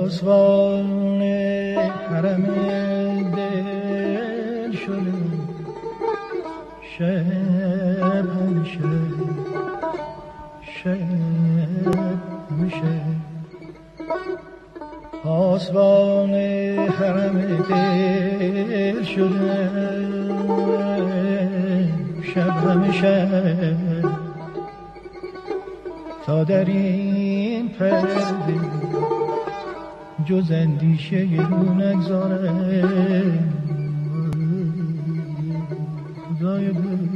پاسبان حرم دل شده شب همیشه پاسبان حرم دل شده شب همیشه تا در این پرده جز اندیشه رو نگذاره خدای بود.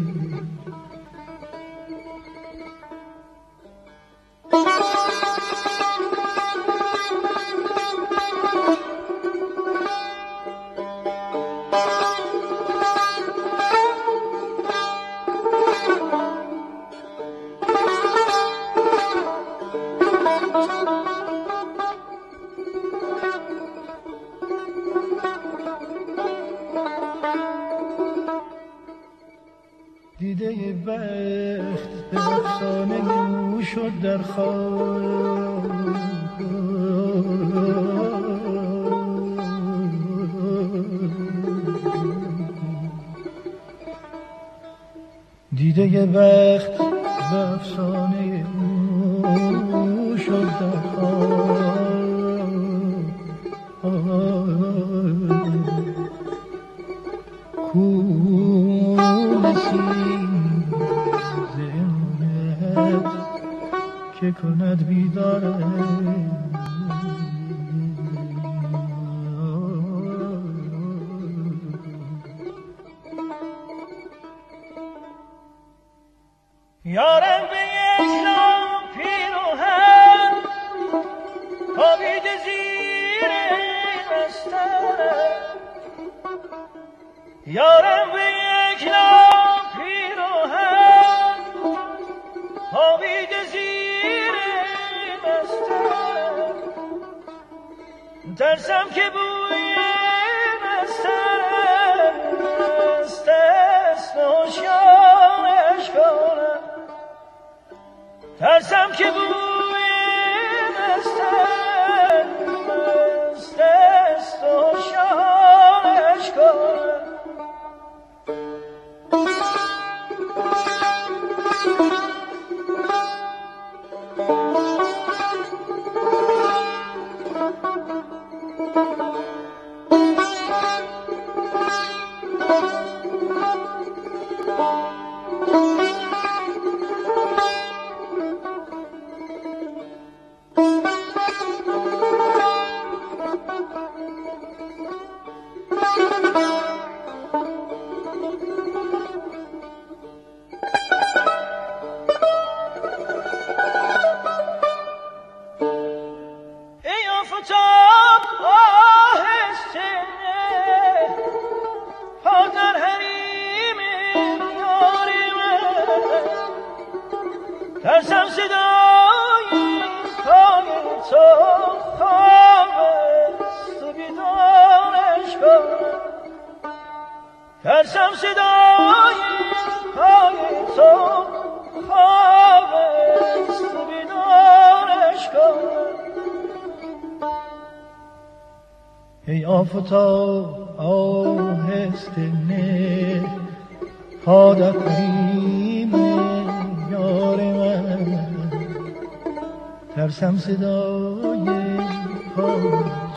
دیده وقت به افسانه او شد در خواب دیده وقت به افسانه او شد در خواب که کند بیداره یارم به یک نام پیروهن خوابید زیر بستر یارم به یک نام پیروهن خوابید زیر بستر ترسم که بوی بستر است نوشیانش کنم ترسم که بوی بستر است نوشیانش کنم ترسم صدای پای تو خواب است بیدارش کنم ترسم صدای پای تو خواب است بیدارش کنم ای آفتاب آهسته نه پا در قریم یار من ترسم صدای پا